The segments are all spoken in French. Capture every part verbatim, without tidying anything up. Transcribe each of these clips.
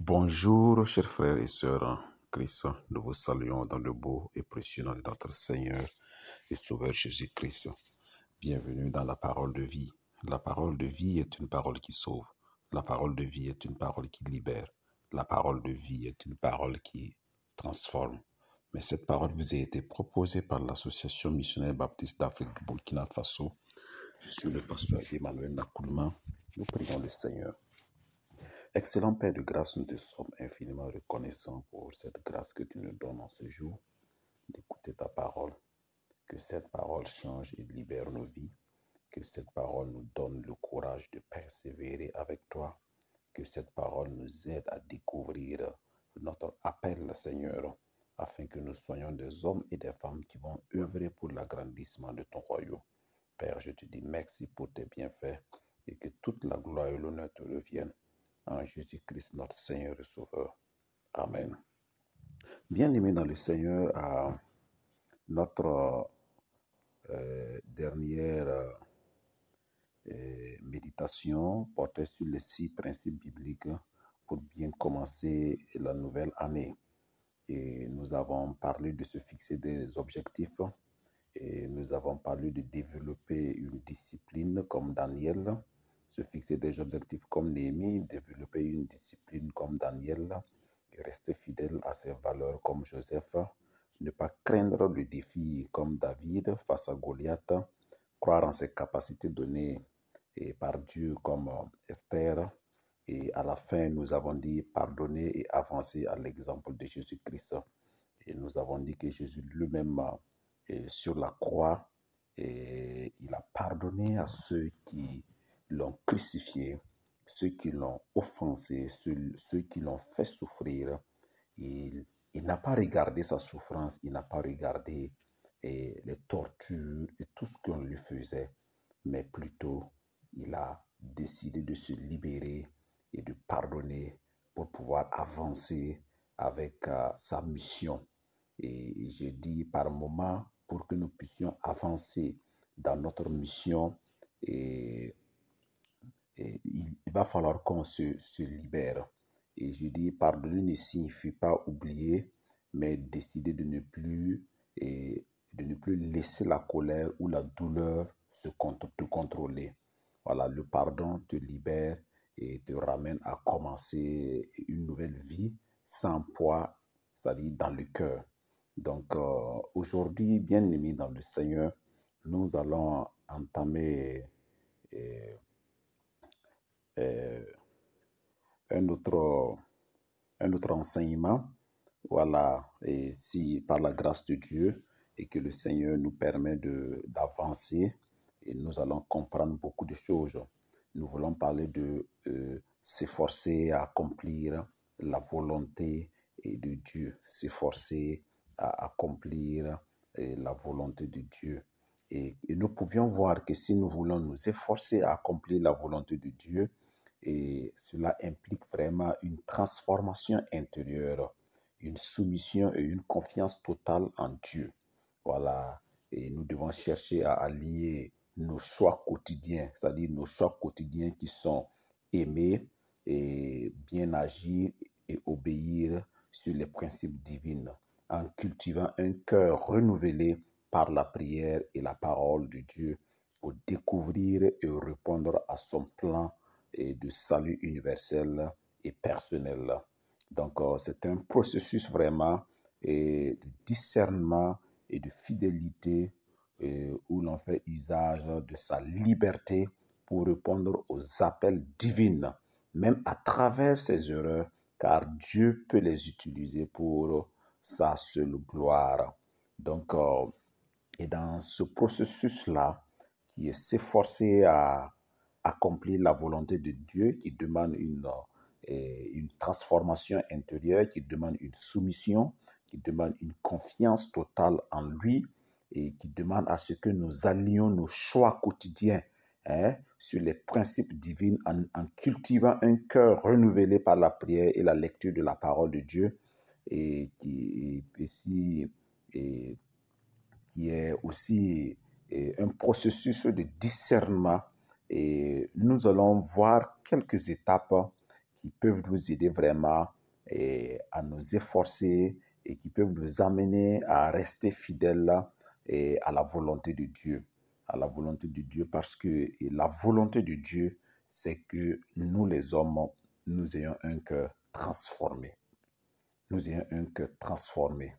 Bonjour, chers frères et sœurs en Christ. Nous vous saluons dans le beau et précieux nom de notre Seigneur et Sauveur Jésus-Christ. Bienvenue dans la parole de vie. La parole de vie est une parole qui sauve. La parole de vie est une parole qui libère. La parole de vie est une parole qui transforme. Mais cette parole vous a été proposée par l'Association missionnaire baptiste d'Afrique du Burkina Faso. Je suis le pasteur Emmanuel Nakoulma. Nous prions le Seigneur. Excellent Père de grâce, nous te sommes infiniment reconnaissants pour cette grâce que tu nous donnes en ce jour, d'écouter ta parole. Que cette parole change et libère nos vies. Que cette parole nous donne le courage de persévérer avec toi. Que cette parole nous aide à découvrir notre appel, Seigneur, afin que nous soyons des hommes et des femmes qui vont œuvrer pour l'agrandissement de ton royaume. Père, je te dis merci pour tes bienfaits et que toute la gloire et l'honneur te reviennent. En Jésus-Christ, notre Seigneur et Sauveur. Amen. Bien-aimés dans le Seigneur, à notre euh, dernière euh, méditation portait sur les six principes bibliques pour bien commencer la nouvelle année. Et nous avons parlé de se fixer des objectifs et nous avons parlé de développer une discipline comme Daniel, se fixer des objectifs comme Néhémie, développer une discipline comme Daniel et rester fidèle à ses valeurs comme Joseph, ne pas craindre le défi comme David face à Goliath, croire en ses capacités données par Dieu comme Esther. Et à la fin, nous avons dit pardonner et avancer à l'exemple de Jésus-Christ. Et nous avons dit que Jésus lui-même, et sur la croix, et il a pardonné à ceux qui l'ont crucifié, ceux qui l'ont offensé, ceux, ceux qui l'ont fait souffrir. Il, il n'a pas regardé sa souffrance, il n'a pas regardé et, les tortures et tout ce qu'on lui faisait, mais plutôt il a décidé de se libérer et de pardonner pour pouvoir avancer avec uh, sa mission. Et j'ai dit par moment, pour que nous puissions avancer dans notre mission, et, et il, il va falloir qu'on se, se libère. Et je dis, pardonner ne signifie pas oublier, mais décider de ne plus, et de ne plus laisser la colère ou la douleur se te contrôler. Voilà, le pardon te libère et te ramène à commencer une nouvelle vie sans poids, c'est-à-dire dans le cœur. Donc euh, aujourd'hui, bien aimés dans le Seigneur, nous allons entamer euh, euh, un autre, un autre enseignement. Voilà, et si par la grâce de Dieu et que le Seigneur nous permet de, d'avancer, et nous allons comprendre beaucoup de choses. Nous voulons parler de euh, s'efforcer à accomplir la volonté de Dieu, s'efforcer à accomplir euh, la volonté de Dieu. Et, et nous pouvions voir que si nous voulons nous efforcer à accomplir la volonté de Dieu, et cela implique vraiment une transformation intérieure, une soumission et une confiance totale en Dieu. Voilà, et nous devons chercher à allier nos choix quotidiens, c'est-à-dire nos choix quotidiens qui sont aimer et bien agir et obéir sur les principes divins, en cultivant un cœur renouvelé par la prière et la parole de Dieu pour découvrir et répondre à son plan et de salut universel et personnel. Donc, euh, c'est un processus vraiment et de discernement et de fidélité euh, où l'on fait usage de sa liberté pour répondre aux appels divins, même à travers ses erreurs, car Dieu peut les utiliser pour sa seule gloire. Donc, euh, et dans ce processus-là, qui est s'efforcer à accomplir la volonté de Dieu, qui demande une, euh, une transformation intérieure, qui demande une soumission, qui demande une confiance totale en lui et qui demande à ce que nous allions nos choix quotidiens hein, sur les principes divins en, en cultivant un cœur renouvelé par la prière et la lecture de la parole de Dieu et qui et, et, et, qui est aussi et, un processus de discernement. Et nous allons voir quelques étapes qui peuvent nous aider vraiment et à nous efforcer et qui peuvent nous amener à rester fidèles et à la volonté de Dieu. À la volonté de Dieu parce que la volonté de Dieu, c'est que nous les hommes, nous ayons un cœur transformé. Nous ayons un cœur transformé.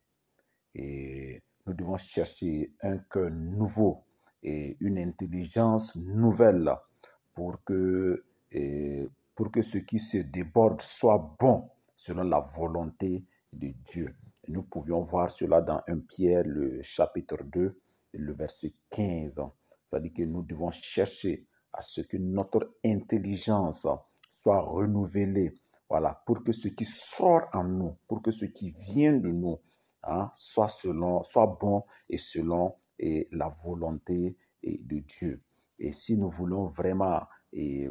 Et nous devons chercher un cœur nouveau et une intelligence nouvelle pour que, et pour que ce qui se déborde soit bon selon la volonté de Dieu. Et nous pouvions voir cela dans premier Pierre, le chapitre deux, le verset quinze. C'est-à-dire que nous devons chercher à ce que notre intelligence soit renouvelée, voilà, pour que ce qui sort en nous, pour que ce qui vient de nous, hein, soit selon, soit bon et selon et la volonté et de Dieu. Et si nous voulons vraiment et,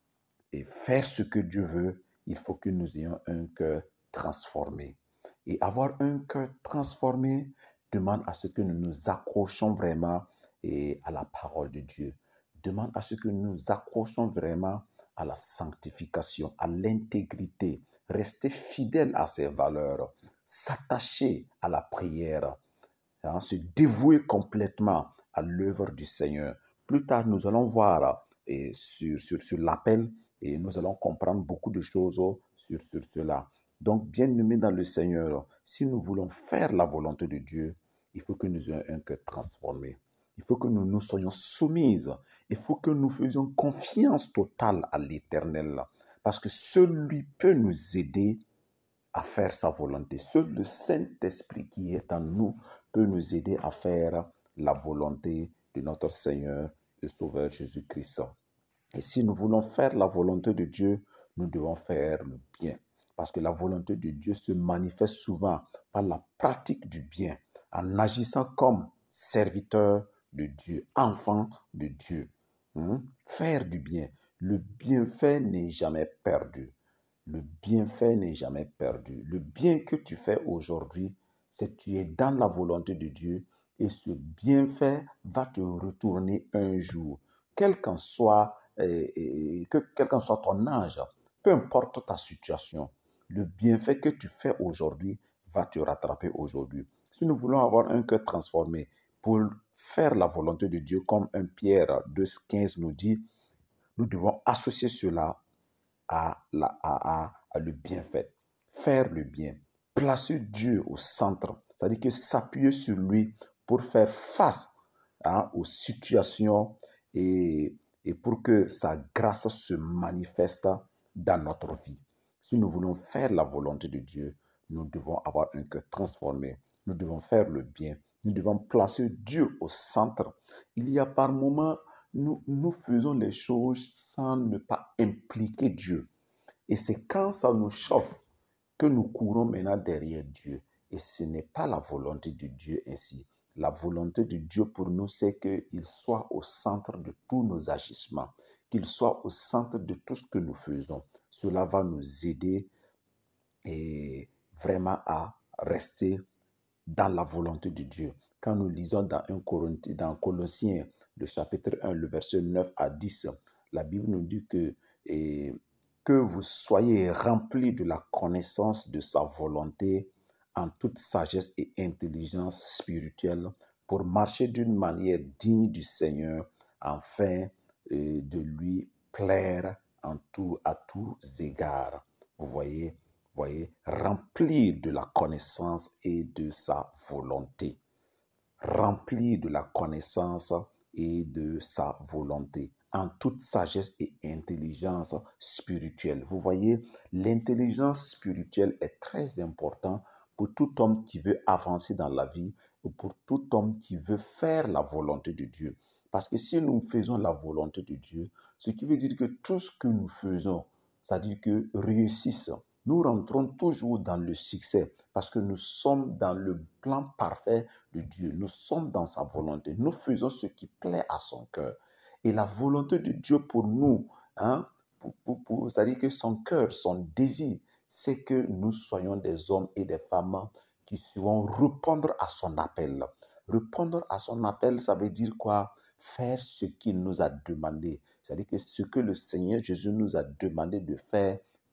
et faire ce que Dieu veut, il faut que nous ayons un cœur transformé. Et avoir un cœur transformé demande à ce que nous nous accrochons vraiment et à la parole de Dieu. Demande à ce que nous nous accrochons vraiment à la sanctification, à l'intégrité, rester fidèle à ses valeurs, s'attacher à la prière, hein, se dévouer complètement à l'œuvre du Seigneur. Plus tard, nous allons voir et sur, sur, sur l'appel et nous allons comprendre beaucoup de choses sur, sur cela. Donc, bien-aimés dans le Seigneur, si nous voulons faire la volonté de Dieu, il faut que nous ayons un cœur transformé. Il faut que nous nous soyons soumises. Il faut que nous faisions confiance totale à l'Éternel. Parce que seul lui peut nous aider à faire sa volonté. Seul le Saint-Esprit qui est en nous peut nous aider à faire la volonté de notre Seigneur et Sauveur Jésus-Christ. Et si nous voulons faire la volonté de Dieu, nous devons faire le bien. Parce que la volonté de Dieu se manifeste souvent par la pratique du bien, en agissant comme serviteur de Dieu, enfant de Dieu. Hum? Faire du bien. Le bienfait n'est jamais perdu. Le bienfait n'est jamais perdu. Le bien que tu fais aujourd'hui, c'est que tu es dans la volonté de Dieu et ce bienfait va te retourner un jour. Quel qu'en soit, euh, euh, que, quel qu'en soit ton âge, peu importe ta situation, le bienfait que tu fais aujourd'hui va te rattraper aujourd'hui. Si nous voulons avoir un cœur transformé pour faire la volonté de Dieu, comme premier Pierre deux quinze nous dit, nous devons associer cela à, la, à, à, à le bienfait, faire le bien, placer Dieu au centre, c'est-à-dire que s'appuyer sur lui pour faire face, hein, aux situations et, et pour que sa grâce se manifeste dans notre vie. Si nous voulons faire la volonté de Dieu, nous devons avoir un cœur transformé, nous devons faire le bien, nous devons placer Dieu au centre. Il y a par moments, nous, nous faisons les choses sans ne pas impliquer Dieu. Et c'est quand ça nous chauffe que nous courons maintenant derrière Dieu. Et ce n'est pas la volonté de Dieu ainsi. La volonté de Dieu pour nous, c'est qu'il soit au centre de tous nos agissements, qu'il soit au centre de tout ce que nous faisons. Cela va nous aider et vraiment à rester dans la volonté de Dieu. Quand nous lisons dans, un Corinthien, dans Colossiens, le chapitre un, le verset neuf à dix, la Bible nous dit que, et, que vous soyez remplis de la connaissance de sa volonté en toute sagesse et intelligence spirituelle pour marcher d'une manière digne du Seigneur afin euh, de lui plaire en tout, à tous égards. Vous voyez, voyez, rempli de la connaissance et de sa volonté. Rempli de la connaissance et de sa volonté, en toute sagesse et intelligence spirituelle. Vous voyez, l'intelligence spirituelle est très importante pour tout homme qui veut avancer dans la vie ou pour tout homme qui veut faire la volonté de Dieu. Parce que si nous faisons la volonté de Dieu, ce qui veut dire que tout ce que nous faisons, c'est-à-dire que réussisse, nous rentrons toujours dans le succès parce que nous sommes dans le plan parfait de Dieu. Nous sommes dans sa volonté. Nous faisons ce qui plaît à son cœur. Et la volonté de Dieu pour nous, hein, pour, pour, pour, c'est-à-dire que son cœur, son désir, c'est que nous soyons des hommes et des femmes qui vont répondre à son appel. Répondre à son appel, ça veut dire quoi? Faire ce qu'il nous a demandé. C'est-à-dire que ce que le Seigneur Jésus nous a demandé de faire,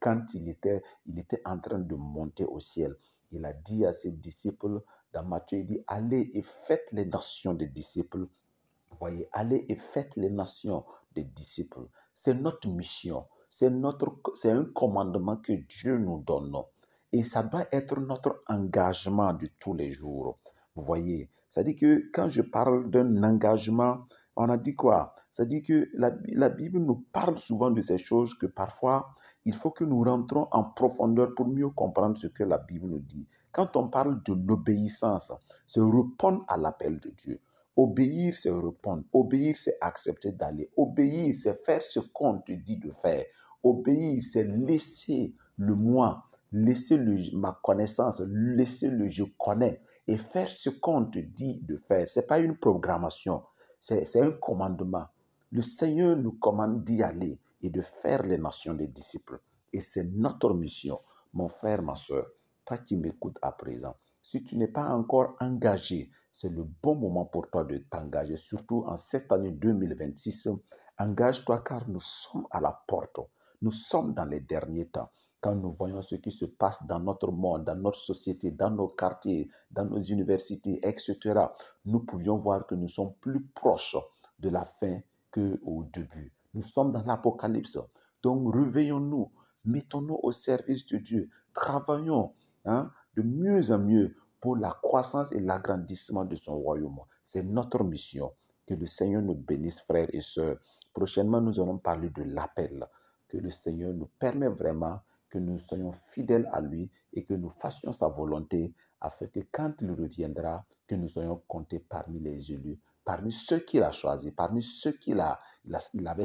quand il était, il était en train de monter au ciel, il a dit à ses disciples, dans Matthieu, il dit, allez et faites les nations des disciples. Voyez, allez et faites les nations des disciples. C'est notre mission. C'est notre, c'est un commandement que Dieu nous donne. Et ça doit être notre engagement de tous les jours. Vous voyez, c'est-à-dire que quand je parle d'un engagement, on a dit quoi? C'est-à-dire que la, la Bible nous parle souvent de ces choses que parfois, il faut que nous rentrons en profondeur pour mieux comprendre ce que la Bible nous dit. Quand on parle de l'obéissance, c'est répondre à l'appel de Dieu. Obéir, c'est répondre. Obéir, c'est accepter d'aller. Obéir, c'est faire ce qu'on te dit de faire. Obéir, c'est laisser le moi, laisser le, ma connaissance, laisser le je connais et faire ce qu'on te dit de faire. Ce n'est pas une programmation, c'est, c'est un commandement. Le Seigneur nous commande d'y aller et de faire les nations des disciples. Et c'est notre mission. Mon frère, ma soeur, toi qui m'écoutes à présent, si tu n'es pas encore engagé, c'est le bon moment pour toi de t'engager, surtout en cette année deux mille vingt-six. Engage-toi car nous sommes à la porte. Nous sommes dans les derniers temps. Quand nous voyons ce qui se passe dans notre monde, dans notre société, dans nos quartiers, dans nos universités, et cetera, nous pouvions voir que nous sommes plus proches de la fin qu'au début. Nous sommes dans l'Apocalypse. Donc, réveillons-nous, mettons-nous au service de Dieu, travaillons hein, de mieux en mieux pour la croissance et l'agrandissement de son royaume. C'est notre mission. Que le Seigneur nous bénisse, frères et sœurs. Prochainement, nous allons parler de l'appel. Que le Seigneur nous permette vraiment que nous soyons fidèles à lui et que nous fassions sa volonté afin que quand il reviendra, que nous soyons comptés parmi les élus, parmi ceux qu'il a choisis, parmi ceux qu'il a, il a, il avait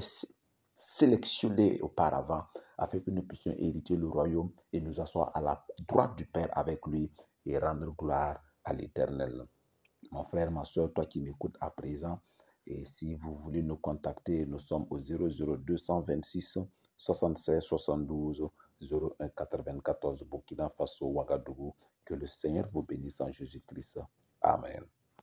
sélectionnés auparavant, afin que nous puissions hériter le royaume et nous asseoir à la droite du Père avec lui et rendre gloire à l'Éternel. Mon frère, ma soeur, toi qui m'écoutes à présent, et si vous voulez nous contacter, nous sommes au zéro zéro deux cent vingt-six soixante-seize soixante-douze zéro un quatre-vingt-quatorze Burkina Faso, Ouagadougou. Que le Seigneur vous bénisse en Jésus-Christ. Amen.